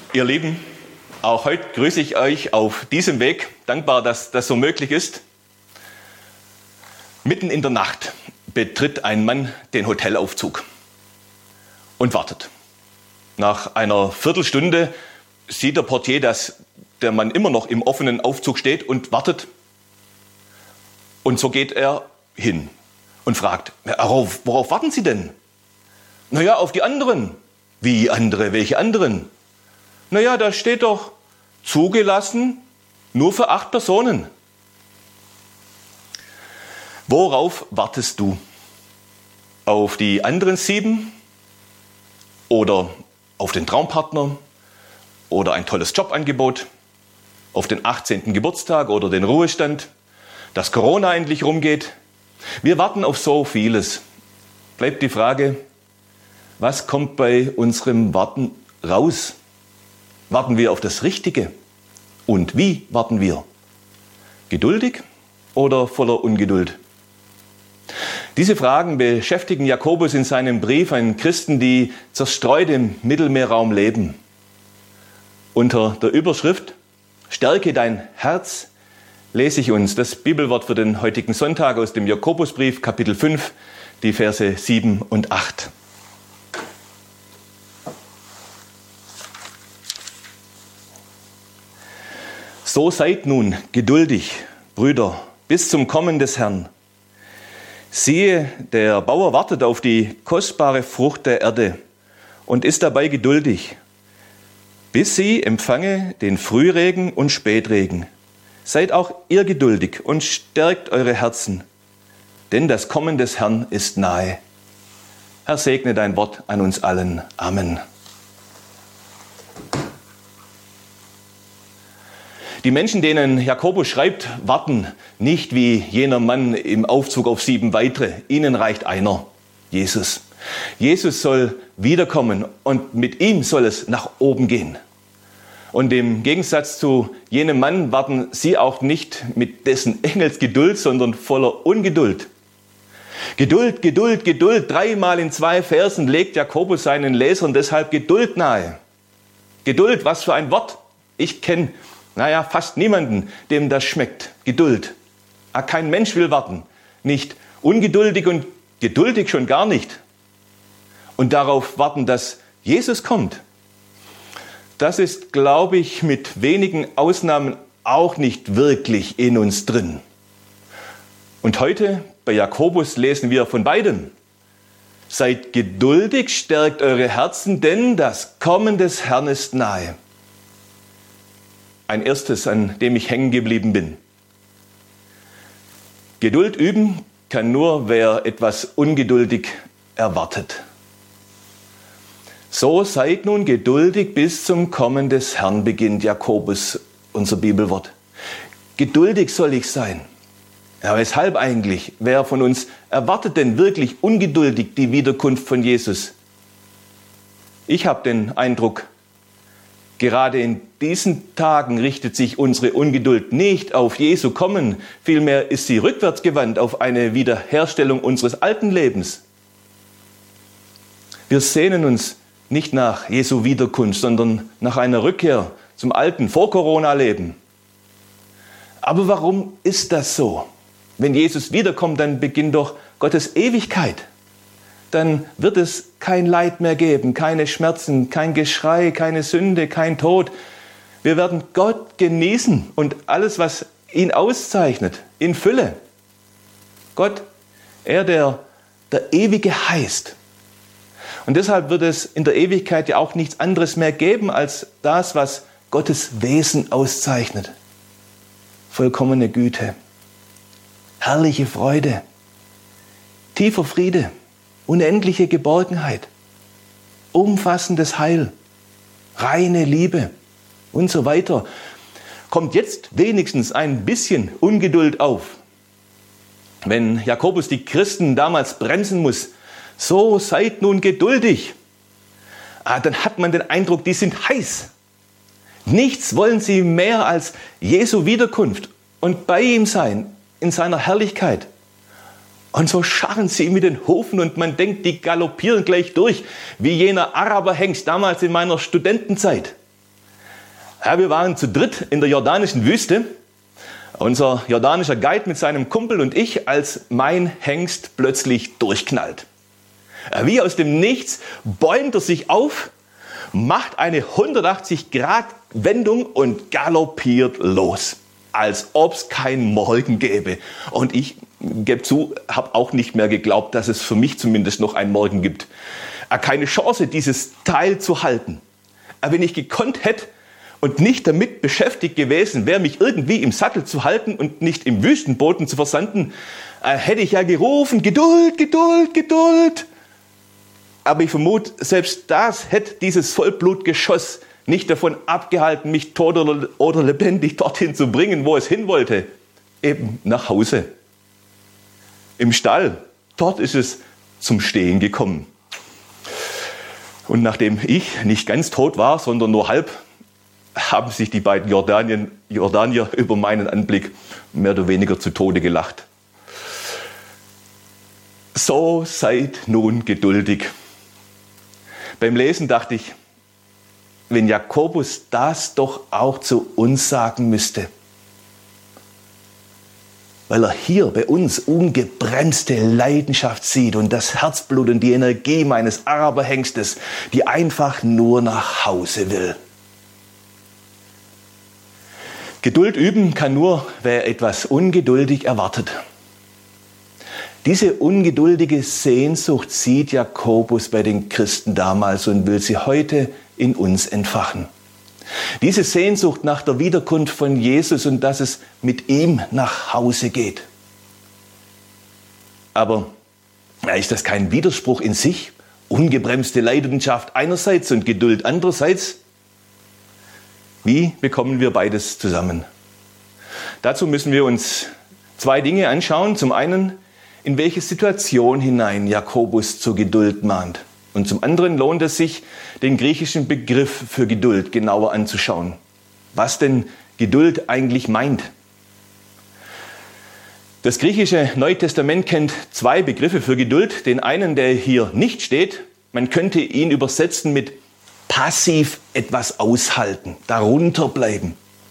Ihr Lieben, auch heute grüße ich euch auf diesem Weg, dankbar, dass das so möglich ist. Mitten in der Nacht betritt ein Mann den Hotelaufzug und wartet. Nach einer Viertelstunde sieht der Portier, dass der Mann immer noch im offenen Aufzug steht und wartet. Und so geht er hin und fragt, worauf warten Sie denn? Naja, auf die anderen. Wie andere? Welche anderen? Naja, da steht doch zugelassen nur für 8 Personen. Worauf wartest du? Auf die anderen 7? Oder auf den Traumpartner? Oder ein tolles Jobangebot? Auf den 18. Geburtstag oder den Ruhestand? Dass Corona endlich rumgeht? Wir warten auf so vieles. Bleibt die Frage, was kommt bei unserem Warten raus? Warten wir auf das Richtige? Und wie warten wir? Geduldig oder voller Ungeduld? Diese Fragen beschäftigen Jakobus in seinem Brief an Christen, die zerstreut im Mittelmeerraum leben. Unter der Überschrift Stärke dein Herz lese ich uns das Bibelwort für den heutigen Sonntag aus dem Jakobusbrief, Kapitel 5, die Verse 7 und 8. So seid nun geduldig, Brüder, bis zum Kommen des Herrn. Siehe, der Bauer wartet auf die kostbare Frucht der Erde und ist dabei geduldig, bis sie empfange den Frühregen und Spätregen. Seid auch ihr geduldig und stärkt eure Herzen, denn das Kommen des Herrn ist nahe. Herr, segne dein Wort an uns allen. Amen. Die Menschen, denen Jakobus schreibt, warten nicht wie jener Mann im Aufzug auf 7 weitere. Ihnen reicht einer, Jesus. Jesus soll wiederkommen und mit ihm soll es nach oben gehen. Und im Gegensatz zu jenem Mann warten sie auch nicht mit dessen Engelsgeduld, sondern voller Ungeduld. Geduld, Geduld, Geduld. 3-mal in 2 Versen legt Jakobus seinen Lesern deshalb Geduld nahe. Geduld, was für ein Wort. Ich kenne fast niemanden, dem das schmeckt. Geduld. Kein Mensch will warten. Nicht ungeduldig und geduldig schon gar nicht. Und darauf warten, dass Jesus kommt. Das ist, glaube ich, mit wenigen Ausnahmen auch nicht wirklich in uns drin. Und heute bei Jakobus lesen wir von beidem. Seid geduldig, stärkt eure Herzen, denn das Kommen des Herrn ist nahe. Ein erstes, an dem ich hängen geblieben bin. Geduld üben kann nur, wer etwas ungeduldig erwartet. So seid nun geduldig bis zum Kommen des Herrn, beginnt Jakobus, unser Bibelwort. Geduldig soll ich sein. Ja, weshalb eigentlich? Wer von uns erwartet denn wirklich ungeduldig die Wiederkunft von Jesus? Ich habe den Eindruck, gerade in diesen Tagen richtet sich unsere Ungeduld nicht auf Jesu Kommen, vielmehr ist sie rückwärts gewandt auf eine Wiederherstellung unseres alten Lebens. Wir sehnen uns nicht nach Jesu Wiederkunft, sondern nach einer Rückkehr zum alten Vor-Corona-Leben. Aber warum ist das so? Wenn Jesus wiederkommt, dann beginnt doch Gottes Ewigkeit. Dann wird es kein Leid mehr geben, keine Schmerzen, kein Geschrei, keine Sünde, kein Tod. Wir werden Gott genießen und alles, was ihn auszeichnet, in Fülle. Gott, er, der Ewige heißt. Und deshalb wird es in der Ewigkeit ja auch nichts anderes mehr geben als das, was Gottes Wesen auszeichnet. Vollkommene Güte, herrliche Freude, tiefer Friede, unendliche Geborgenheit, umfassendes Heil, reine Liebe und so weiter. Kommt jetzt wenigstens ein bisschen Ungeduld auf. Wenn Jakobus die Christen damals bremsen muss, so seid nun geduldig, dann hat man den Eindruck, die sind heiß. Nichts wollen sie mehr als Jesu Wiederkunft und bei ihm sein in seiner Herrlichkeit. Und so scharren sie mit den Hufen und man denkt, die galoppieren gleich durch, wie jener Araberhengst damals in meiner Studentenzeit. Ja, wir waren zu dritt in der jordanischen Wüste. Unser jordanischer Guide mit seinem Kumpel und ich, als mein Hengst plötzlich durchknallt. Wie aus dem Nichts bäumt er sich auf, macht eine 180-Grad-Wendung und galoppiert los, als ob es keinen Morgen gäbe. Und ich gebe zu, habe auch nicht mehr geglaubt, dass es für mich zumindest noch einen Morgen gibt. Keine Chance, dieses Teil zu halten. Aber wenn ich gekonnt hätte und nicht damit beschäftigt gewesen wäre, mich irgendwie im Sattel zu halten und nicht im Wüstenboden zu versanden, hätte ich ja gerufen, Geduld, Geduld, Geduld. Aber ich vermute, selbst das hätte dieses Vollblutgeschoss nicht davon abgehalten, mich tot oder lebendig dorthin zu bringen, wo es hin wollte. Eben nach Hause. Im Stall. Dort ist es zum Stehen gekommen. Und nachdem ich nicht ganz tot war, sondern nur halb, haben sich die beiden Jordanier über meinen Anblick mehr oder weniger zu Tode gelacht. So seid nun geduldig. Beim Lesen dachte ich, wenn Jakobus das doch auch zu uns sagen müsste, weil er hier bei uns ungebremste Leidenschaft sieht und das Herzblut und die Energie meines Araberhengstes, die einfach nur nach Hause will. Geduld üben kann nur, wer etwas ungeduldig erwartet. Diese ungeduldige Sehnsucht sieht Jakobus bei den Christen damals und will sie heute in uns entfachen. Diese Sehnsucht nach der Wiederkunft von Jesus und dass es mit ihm nach Hause geht. Aber ist das kein Widerspruch in sich? Ungebremste Leidenschaft einerseits und Geduld andererseits? Wie bekommen wir beides zusammen? Dazu müssen wir uns zwei Dinge anschauen. Zum einen, in welche Situation hinein Jakobus zur Geduld mahnt. Und zum anderen lohnt es sich, den griechischen Begriff für Geduld genauer anzuschauen. Was denn Geduld eigentlich meint. Das griechische Neue Testament kennt zwei Begriffe für Geduld. Den einen, der hier nicht steht, man könnte ihn übersetzen mit passiv etwas aushalten, darunter bleiben.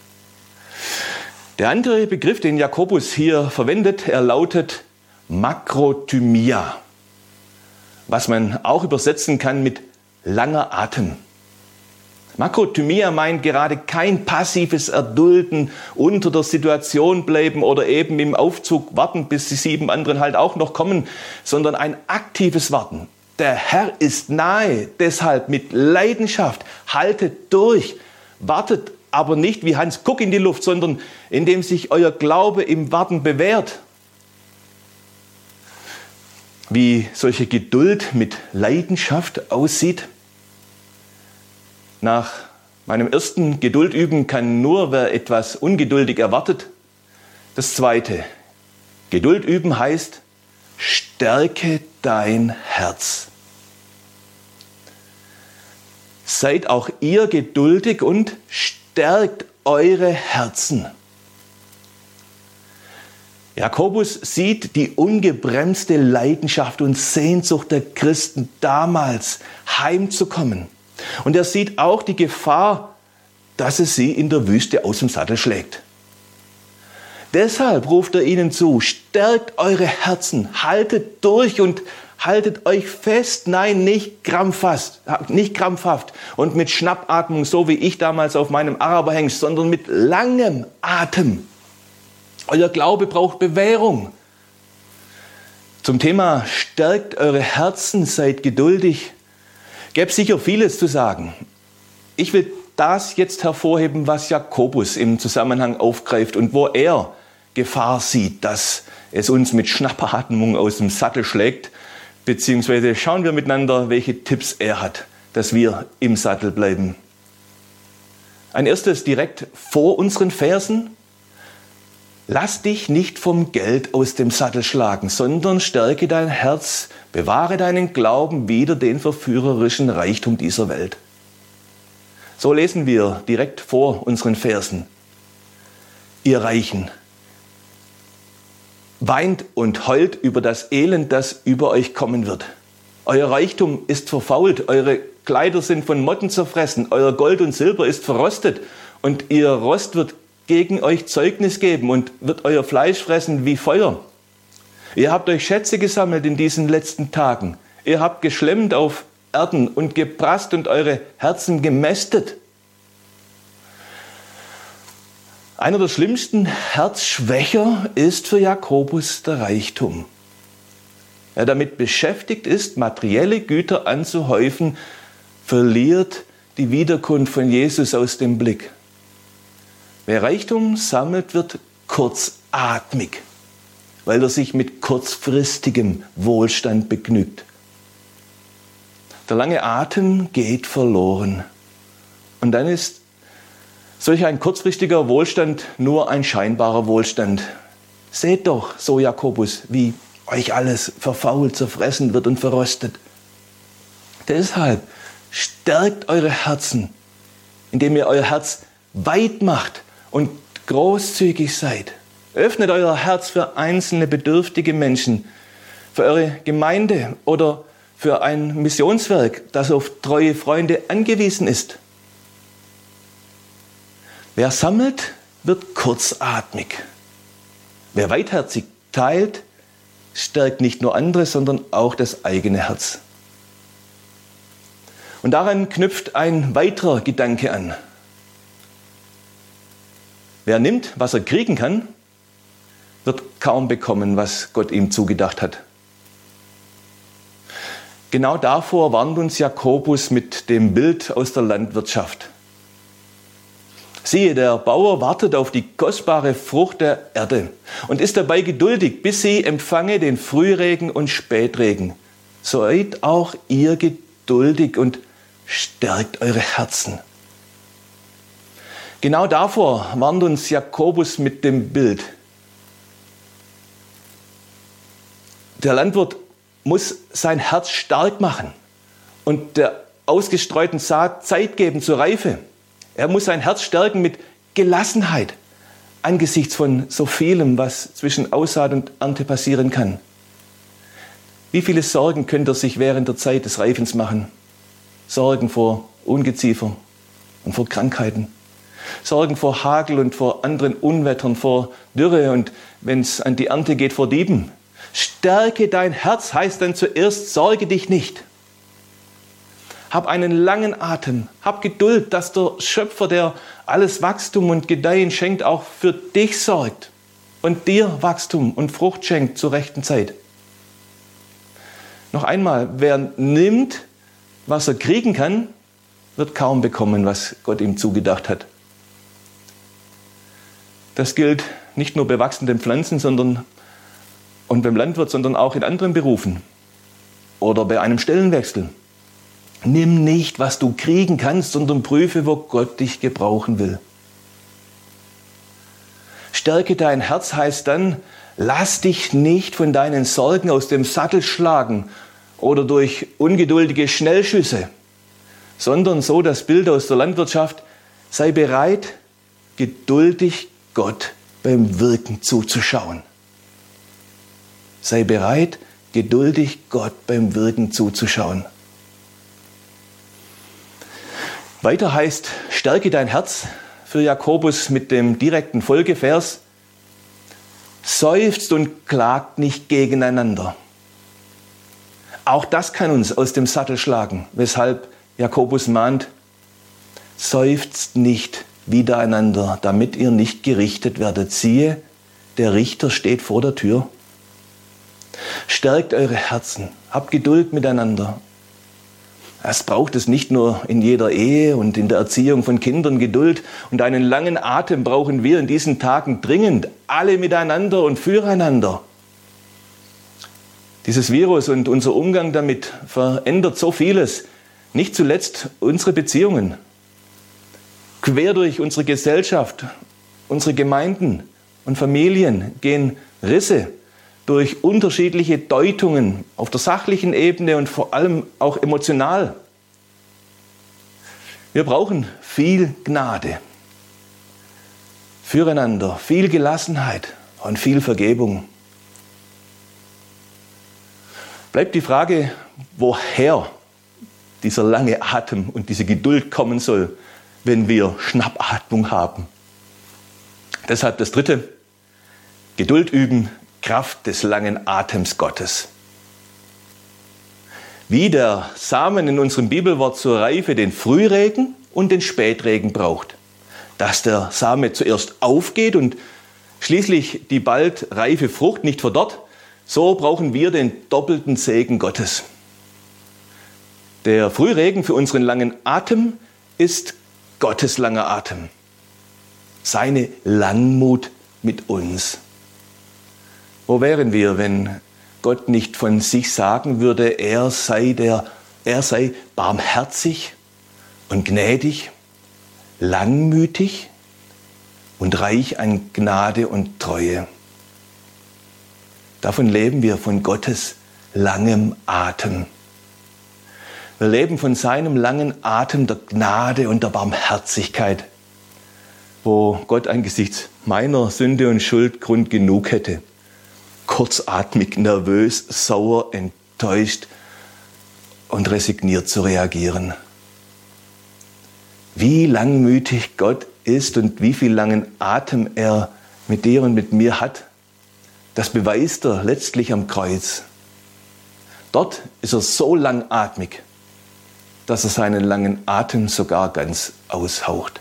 Der andere Begriff, den Jakobus hier verwendet, er lautet Makrothymia, was man auch übersetzen kann mit langer Atem. Makrothymia meint gerade kein passives Erdulden, unter der Situation bleiben oder eben im Aufzug warten, bis die 7 anderen halt auch noch kommen, sondern ein aktives Warten. Der Herr ist nahe, deshalb mit Leidenschaft haltet durch, wartet aber nicht wie Hans Kuck in die Luft, sondern indem sich euer Glaube im Warten bewährt. Wie solche Geduld mit Leidenschaft aussieht? Nach meinem ersten Geduldüben kann nur wer etwas ungeduldig erwartet. Das zweite, Geduld üben heißt, stärke dein Herz. Seid auch ihr geduldig und stärkt eure Herzen. Jakobus sieht die ungebremste Leidenschaft und Sehnsucht der Christen damals, heimzukommen. Und er sieht auch die Gefahr, dass es sie in der Wüste aus dem Sattel schlägt. Deshalb ruft er ihnen zu, stärkt eure Herzen, haltet durch und haltet euch fest, nein, nicht krampfhaft und mit Schnappatmung, so wie ich damals auf meinem Araberhengst, sondern mit langem Atem. Euer Glaube braucht Bewährung. Zum Thema stärkt eure Herzen, seid geduldig, gäbe sicher vieles zu sagen. Ich will das jetzt hervorheben, was Jakobus im Zusammenhang aufgreift und wo er Gefahr sieht, dass es uns mit Schnappatmung aus dem Sattel schlägt, beziehungsweise schauen wir miteinander, welche Tipps er hat, dass wir im Sattel bleiben. Ein erstes direkt vor unseren Versen. Lass dich nicht vom Geld aus dem Sattel schlagen, sondern stärke dein Herz, bewahre deinen Glauben wider den verführerischen Reichtum dieser Welt. So lesen wir direkt vor unseren Versen. Ihr Reichen, weint und heult über das Elend, das über euch kommen wird. Euer Reichtum ist verfault, eure Kleider sind von Motten zerfressen, euer Gold und Silber ist verrostet Und ihr Rost wird gegen euch Zeugnis geben und wird euer Fleisch fressen wie Feuer. Ihr habt euch Schätze gesammelt in diesen letzten Tagen. Ihr habt geschlemmt auf Erden und geprasst und eure Herzen gemästet. Einer der schlimmsten Herzschwächer ist für Jakobus der Reichtum. Wer damit beschäftigt ist, materielle Güter anzuhäufen, verliert die Wiederkunft von Jesus aus dem Blick. Wer Reichtum sammelt, wird kurzatmig, weil er sich mit kurzfristigem Wohlstand begnügt. Der lange Atem geht verloren. Und dann ist solch ein kurzfristiger Wohlstand nur ein scheinbarer Wohlstand. Seht doch, so Jakobus, wie euch alles verfault, zerfressen wird und verrostet. Deshalb stärkt eure Herzen, indem ihr euer Herz weit macht und großzügig seid. Öffnet euer Herz für einzelne bedürftige Menschen, für eure Gemeinde oder für ein Missionswerk, das auf treue Freunde angewiesen ist. Wer sammelt, wird kurzatmig. Wer weitherzig teilt, stärkt nicht nur andere, sondern auch das eigene Herz. Und daran knüpft ein weiterer Gedanke an. Wer nimmt, was er kriegen kann, wird kaum bekommen, was Gott ihm zugedacht hat. Genau davor warnt uns Jakobus mit dem Bild aus der Landwirtschaft. Siehe, der Bauer wartet auf die kostbare Frucht der Erde und ist dabei geduldig, bis sie empfange den Frühregen und Spätregen. Seid auch ihr geduldig und stärkt eure Herzen. Genau davor warnt uns Jakobus mit dem Bild. Der Landwirt muss sein Herz stark machen und der ausgestreuten Saat Zeit geben zur Reife. Er muss sein Herz stärken mit Gelassenheit angesichts von so vielem, was zwischen Aussaat und Ernte passieren kann. Wie viele Sorgen könnte er sich während der Zeit des Reifens machen? Sorgen vor Ungeziefer und vor Krankheiten. Sorgen vor Hagel und vor anderen Unwettern, vor Dürre und, wenn es an die Ernte geht, vor Dieben. Stärke dein Herz heißt dann zuerst, sorge dich nicht. Hab einen langen Atem, hab Geduld, dass der Schöpfer, der alles Wachstum und Gedeihen schenkt, auch für dich sorgt und dir Wachstum und Frucht schenkt zur rechten Zeit. Noch einmal, wer nimmt, was er kriegen kann, wird kaum bekommen, was Gott ihm zugedacht hat. Das gilt nicht nur bei wachsenden Pflanzen und beim Landwirt, sondern auch in anderen Berufen oder bei einem Stellenwechsel. Nimm nicht, was du kriegen kannst, sondern prüfe, wo Gott dich gebrauchen will. Stärke dein Herz heißt dann, lass dich nicht von deinen Sorgen aus dem Sattel schlagen oder durch ungeduldige Schnellschüsse, sondern so das Bild aus der Landwirtschaft, sei bereit, geduldig Gott beim Wirken zuzuschauen. Sei bereit, geduldig Gott beim Wirken zuzuschauen. Weiter heißt, stärke dein Herz für Jakobus mit dem direkten Folgevers, seufzt und klagt nicht gegeneinander. Auch das kann uns aus dem Sattel schlagen, weshalb Jakobus mahnt, seufzt nicht widereinander, damit ihr nicht gerichtet werdet. Siehe, der Richter steht vor der Tür. Stärkt eure Herzen, habt Geduld miteinander. Es braucht es nicht nur in jeder Ehe und in der Erziehung von Kindern Geduld und einen langen Atem brauchen wir in diesen Tagen dringend, alle miteinander und füreinander. Dieses Virus und unser Umgang damit verändert so vieles, nicht zuletzt unsere Beziehungen. Quer durch unsere Gesellschaft, unsere Gemeinden und Familien gehen Risse durch unterschiedliche Deutungen auf der sachlichen Ebene und vor allem auch emotional. Wir brauchen viel Gnade füreinander, viel Gelassenheit und viel Vergebung. Bleibt die Frage, woher dieser lange Atem und diese Geduld kommen soll, wenn wir Schnappatmung haben. Deshalb das dritte, Geduld üben, Kraft des langen Atems Gottes. Wie der Samen in unserem Bibelwort zur Reife den Frühregen und den Spätregen braucht. Dass der Same zuerst aufgeht und schließlich die bald reife Frucht nicht verdorrt, so brauchen wir den doppelten Segen Gottes. Der Frühregen für unseren langen Atem ist Gottes langer Atem. Seine Langmut mit uns. Wo wären wir, wenn Gott nicht von sich sagen würde, er sei barmherzig und gnädig, langmütig und reich an Gnade und Treue. Davon leben wir, von Gottes langem Atem. Wir leben von seinem langen Atem der Gnade und der Barmherzigkeit, wo Gott angesichts meiner Sünde und Schuld Grund genug hätte, kurzatmig, nervös, sauer, enttäuscht und resigniert zu reagieren. Wie langmütig Gott ist und wie viel langen Atem er mit dir und mit mir hat, das beweist er letztlich am Kreuz. Dort ist er so langatmig, dass er seinen langen Atem sogar ganz aushaucht.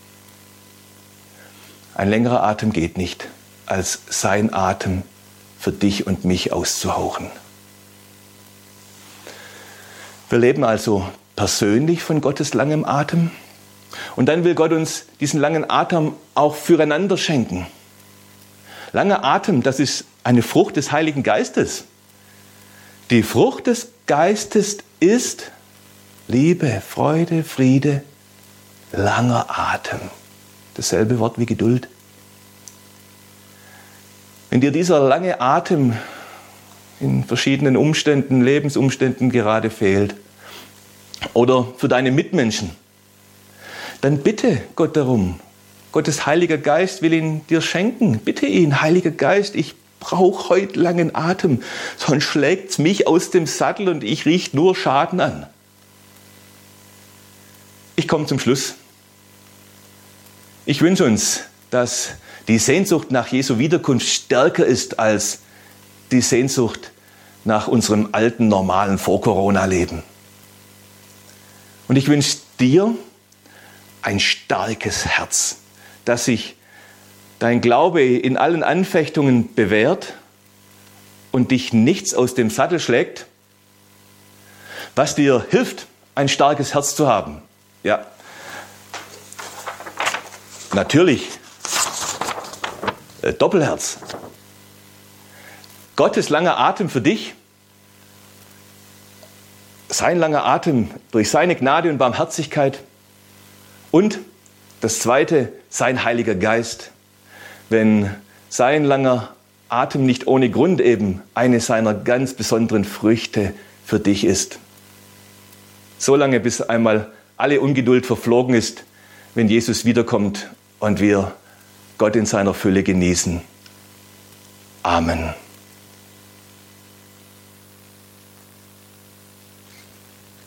Ein längerer Atem geht nicht, als sein Atem für dich und mich auszuhauchen. Wir leben also persönlich von Gottes langem Atem. Und dann will Gott uns diesen langen Atem auch füreinander schenken. Langer Atem, das ist eine Frucht des Heiligen Geistes. Die Frucht des Geistes ist Liebe, Freude, Friede, langer Atem. Dasselbe Wort wie Geduld. Wenn dir dieser lange Atem in verschiedenen Umständen, Lebensumständen gerade fehlt oder für deine Mitmenschen, dann bitte Gott darum. Gottes Heiliger Geist will ihn dir schenken. Bitte ihn, Heiliger Geist, ich brauche heute langen Atem, sonst schlägt's mich aus dem Sattel und ich richte nur Schaden an. Ich komme zum Schluss. Ich wünsche uns, dass die Sehnsucht nach Jesu Wiederkunft stärker ist als die Sehnsucht nach unserem alten, normalen Vor-Corona-Leben. Und ich wünsche dir ein starkes Herz, dass sich dein Glaube in allen Anfechtungen bewährt und dich nichts aus dem Sattel schlägt, was dir hilft, ein starkes Herz zu haben. Ja, natürlich, Doppelherz. Gottes langer Atem für dich, sein langer Atem durch seine Gnade und Barmherzigkeit und das zweite, sein Heiliger Geist, wenn sein langer Atem nicht ohne Grund eben eine seiner ganz besonderen Früchte für dich ist. So lange, bis einmal alle Ungeduld verflogen ist, wenn Jesus wiederkommt und wir Gott in seiner Fülle genießen. Amen.